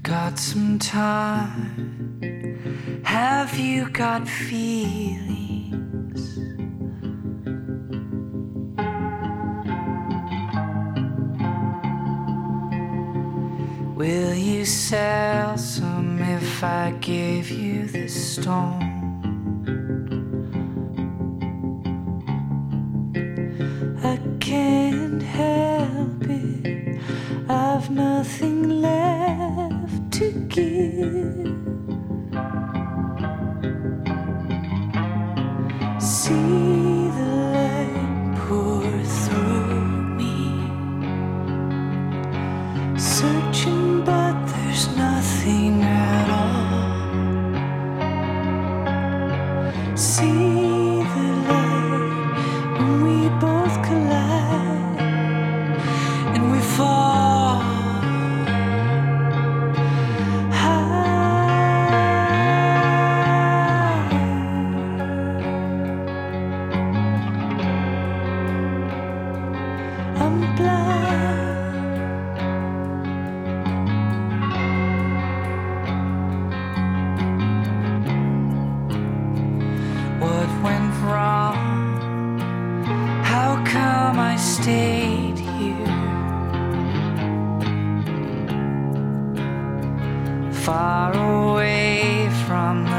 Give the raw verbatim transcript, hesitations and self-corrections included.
got some time? Have you got feelings? Will you sell some if I give you the stone? I can't help it, I've nothing left to give. See the light pour through me, searching but there's nothing at all. See the light when we both collide and we fall high. I'm blind. What went wrong? How come I stayed here? Far away from the